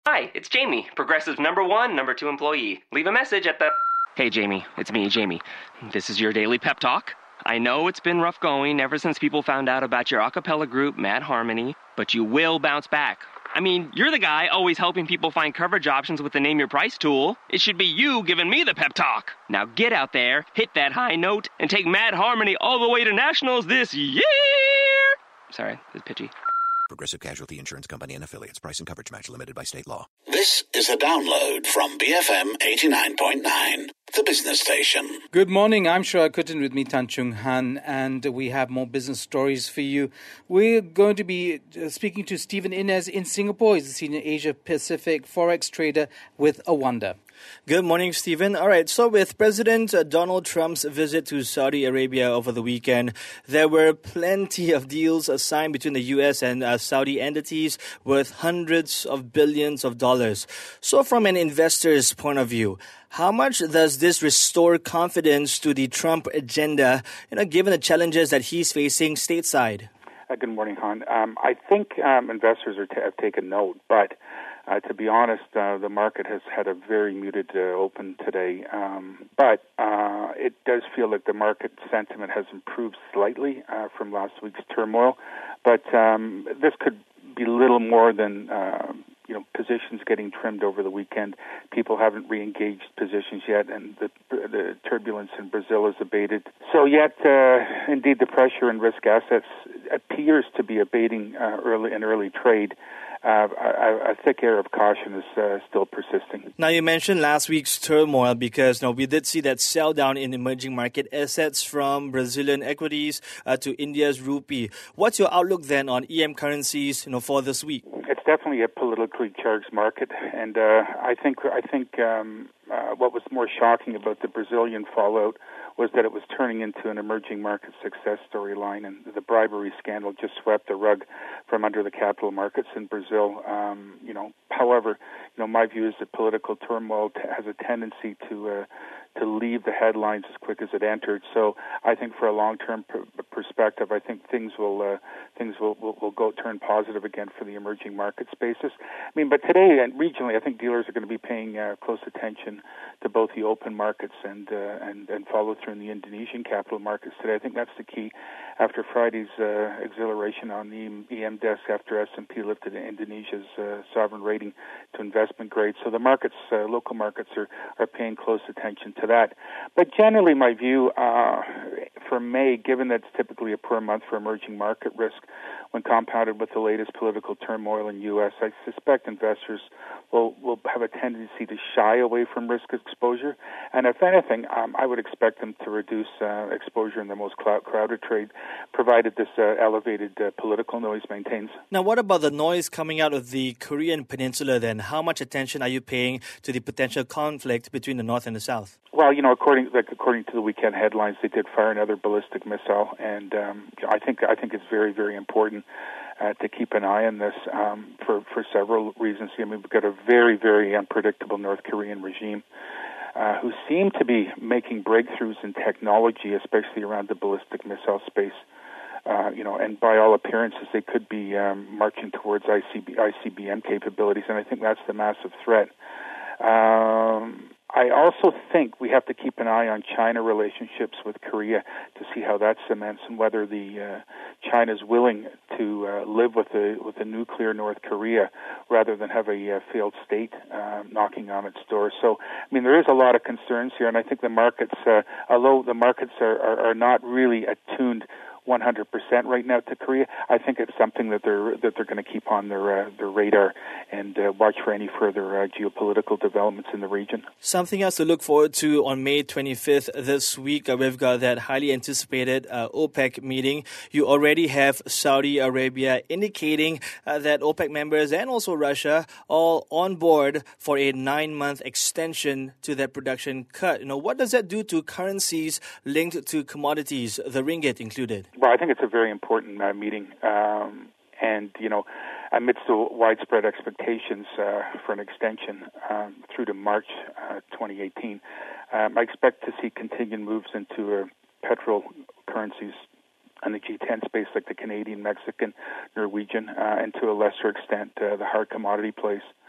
Hi, it's Jamie, Progressive number one, number two employee. Leave a message at the... Hey, Jamie, it's me, Jamie. This is your daily pep talk. I know it's been rough going ever since people found out about your a cappella group, Mad Harmony, but you will bounce back. I mean, you're the guy always helping people find coverage options with the Name Your Price tool. It should be you giving me the pep talk. Now get out there, hit that high note, and take Mad Harmony all the way to nationals this year! Sorry, it's pitchy. Progressive Casualty Insurance Company and Affiliates. Price and coverage match limited by state law. This is a download from BFM 89.9, the business station. Good morning. I'm Shura Kutin with me, Tan Chung Han, and we have more business stories for you. We're going to be speaking to Stephen Innes in Singapore. He's a senior Asia Pacific Forex trader with Awanda. Good morning, Stephen. All right, so with President Donald Trump's visit to Saudi Arabia over the weekend, there were plenty of deals signed between the U.S. and Saudi entities worth hundreds of billions of dollars. So from an investor's point of view, how much does this restore confidence to the Trump agenda, given the challenges that he's facing stateside? Good morning, Han. I think investors have taken note, but to be honest, the market has had a very muted open today. But it does feel like the market sentiment has improved slightly from last week's turmoil. But this could be little more than positions getting trimmed over the weekend. People haven't re-engaged positions yet, and the turbulence in Brazil has abated. So yet, indeed, the pressure in risk assets appears to be abating early trade. A thick air of caution is still persisting. Now, you mentioned last week's turmoil because we did see that sell down in emerging market assets from Brazilian equities to India's rupee. What's your outlook then on EM currencies for this week? It's definitely a politically charged market, and I think what was more shocking about the Brazilian fallout was that it was turning into an emerging market success storyline, and the bribery scandal just swept the rug from under the capital markets in Brazil. However, my view is that political turmoil has a tendency to leave the headlines as quick as it entered. So I think for a long-term perspective, I think things will go turn positive again for the emerging market spaces. But today and regionally, I think dealers are going to be paying close attention to both the open markets and follow through in the Indonesian capital markets today. I think that's the key. After Friday's exhilaration on the EM desk after S&P lifted Indonesia's sovereign rating to investment grade. So the markets, local markets, are paying close attention to that. But generally, my view for May, given that it's typically a poor month for emerging market risk, when compounded with the latest political turmoil in the U.S., I suspect investors will have a tendency to shy away from risk exposure. And if anything, I would expect them to reduce exposure in the most crowded trade, provided this elevated political noise maintains. Now, what about the noise coming out of the Korean peninsula then? How much attention are you paying to the potential conflict between the North and the South? Well, according to the weekend headlines, they did fire another ballistic missile, and I think it's very, very important to keep an eye on this for several reasons. We've got a very, very unpredictable North Korean regime who seem to be making breakthroughs in technology, especially around the ballistic missile space. And by all appearances, they could be marching towards ICBM capabilities, and I think that's the massive threat. I also think we have to keep an eye on China relationships with Korea to see how that cements and whether China's willing to live with a nuclear North Korea rather than have a failed state knocking on its door. So, there is a lot of concerns here, and I think the markets, although the markets are not really attuned 100% right now to Korea, I think it's something that they're going to keep on their radar and watch for any further geopolitical developments in the region. Something else to look forward to on May 25th this week. We've got that highly anticipated OPEC meeting. You already have Saudi Arabia indicating that OPEC members and also Russia all on board for a 9-month extension to that production cut. What does that do to currencies linked to commodities, the ringgit included? Well, I think it's a very important meeting. And, amidst the widespread expectations for an extension through to March 2018, I expect to see continued moves into petrol currencies in the G10 space, like the Canadian, Mexican, Norwegian, and to a lesser extent, the hard commodity plays.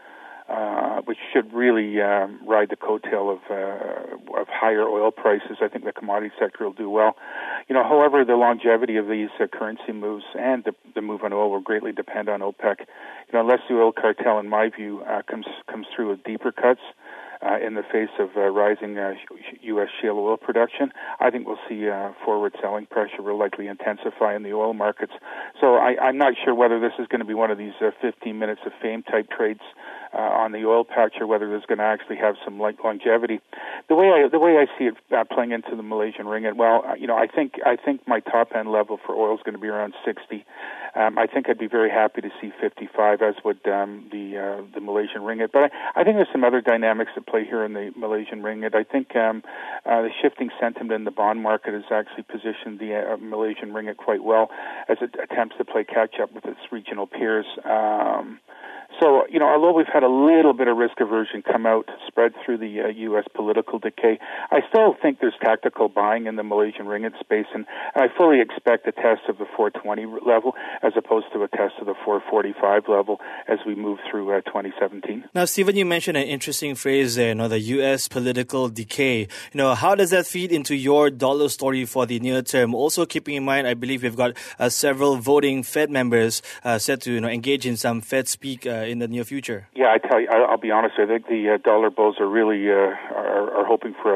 which should really ride the coattail of higher oil prices. I think the commodity sector will do well. However, the longevity of these currency moves and the move on oil will greatly depend on OPEC. Unless the oil cartel, in my view, comes through with deeper cuts in the face of rising U.S. shale oil production, I think we'll see forward selling pressure will likely intensify in the oil markets. So I'm not sure whether this is going to be one of these 15 minutes of fame type trades on the oil patch, or whether there's going to actually have some longevity. The way I see it playing into the Malaysian ringgit, well, I think my top end level for oil is going to be around 60. I think I'd be very happy to see 55, as would the Malaysian ringgit. But I think there's some other dynamics at play here in the Malaysian ringgit. I think the shifting sentiment in the bond market has actually positioned the Malaysian ringgit quite well as it attempts to play catch up with its regional peers. So, although we've had a little bit of risk aversion come out, spread through the U.S. political decay, I still think there's tactical buying in the Malaysian ringgit space, and I fully expect a test of the 420 level as opposed to a test of the 445 level as we move through 2017. Now, Stephen, you mentioned an interesting phrase there, the U.S. political decay. How does that feed into your dollar story for the near term? Also, keeping in mind, I believe we've got several voting Fed members set to engage in some Fed speak in the near future. Yeah, I tell you, I'll be honest. I think the dollar bulls are really are hoping for a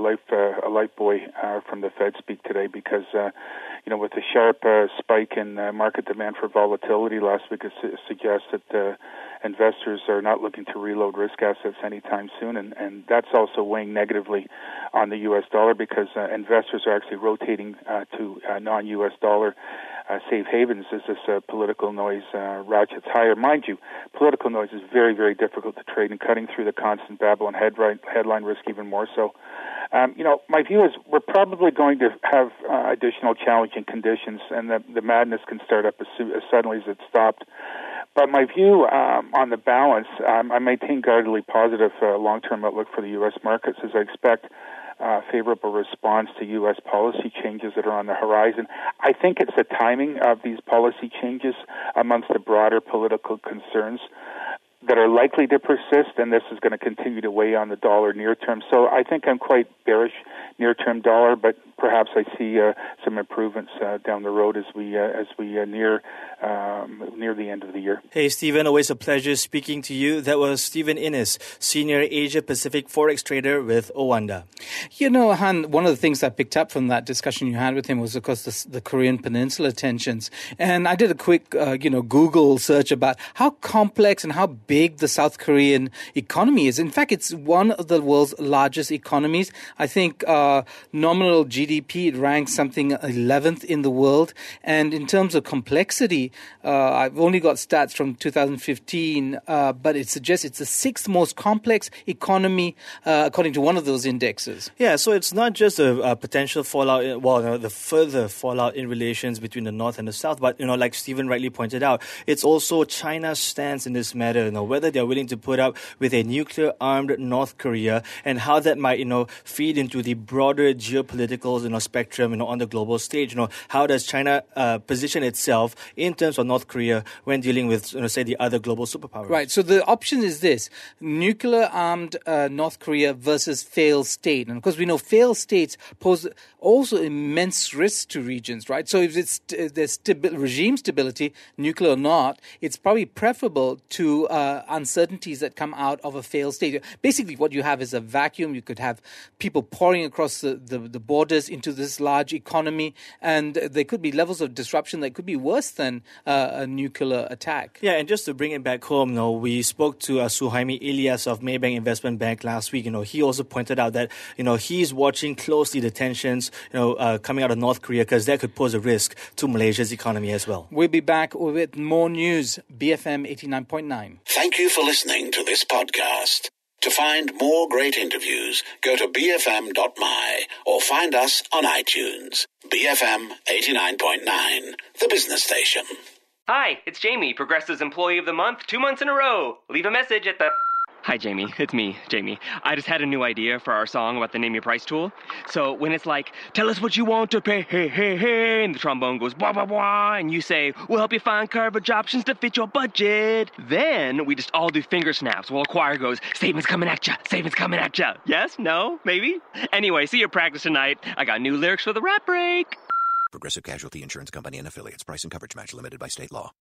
life buoy from the Fed speak today, because with the sharp spike in market demand for volatility last week, it suggests that investors are not looking to reload risk assets anytime soon, and that's also weighing negatively on the U.S. dollar, because investors are actually rotating to non-U.S. dollar safe havens as this political noise ratchets higher. Mind you, political noise is very, very difficult to trade, and cutting through the constant babble and headline risk even more so. My view is we're probably going to have additional challenging conditions, and the madness can start up as suddenly as it stopped. But my view on the balance, I maintain guardedly positive long-term outlook for the U.S. markets, as I expect favorable response to U.S. policy changes that are on the horizon. I think it's the timing of these policy changes amongst the broader political concerns that are likely to persist, and this is going to continue to weigh on the dollar near term. So I think I'm quite bearish near-term dollar, but perhaps I see some improvements down the road as we near the end of the year. Hey, Stephen, always a pleasure speaking to you. That was Stephen Innes, Senior Asia-Pacific Forex Trader with Owanda. Han, one of the things I picked up from that discussion you had with him was, of course, the Korean Peninsula tensions. And I did a quick, Google search about how complex and how big the South Korean economy is. In fact, it's one of the world's largest economies. I think nominal GDP, it ranks something 11th in the world. And in terms of complexity, I've only got stats from 2015, but it suggests it's the sixth most complex economy, according to one of those indexes. Yeah, so it's not just a potential fallout, the further fallout in relations between the North and the South, but, like Stephen rightly pointed out, it's also China's stance in this matter, whether they're willing to put up with a nuclear-armed North Korea and how that might, feed into the broader geopolitical, spectrum, on the global stage. How does China position itself in terms of North Korea when dealing with, say, the other global superpowers? Right. So the option is this: nuclear-armed North Korea versus failed state. And of course, we know failed states pose also immense risks to regions, right? So if there's regime stability, nuclear or not, it's probably preferable to uncertainties that come out of a failed state. Basically, what you have is a vacuum. You could have people pouring across the borders into this large economy, and there could be levels of disruption that could be worse than a nuclear attack. Yeah, and just to bring it back home, we spoke to Suhaimi Ilyas of Maybank Investment Bank last week. He also pointed out that, he's watching closely the tensions, coming out of North Korea, because that could pose a risk to Malaysia's economy as well. We'll be back with more news. BFM 89.9. Thank you for listening to this podcast. To find more great interviews, go to bfm.my or find us on iTunes. BFM 89.9, the business station. Hi, it's Jamie, Progressive's Employee of the Month, 2 months in a row. Leave a message at the... Hi, Jamie. It's me, Jamie. I just had a new idea for our song about the Name Your Price tool. So when it's like, tell us what you want to pay, hey, hey, hey, and the trombone goes, blah, blah, blah, and you say, we'll help you find coverage options to fit your budget. Then we just all do finger snaps while a choir goes, savings coming at ya, savings coming at ya. Yes? No? Maybe? Anyway, see you practice tonight. I got new lyrics for the rap break. Progressive Casualty Insurance Company and Affiliates. Price and coverage match limited by state law.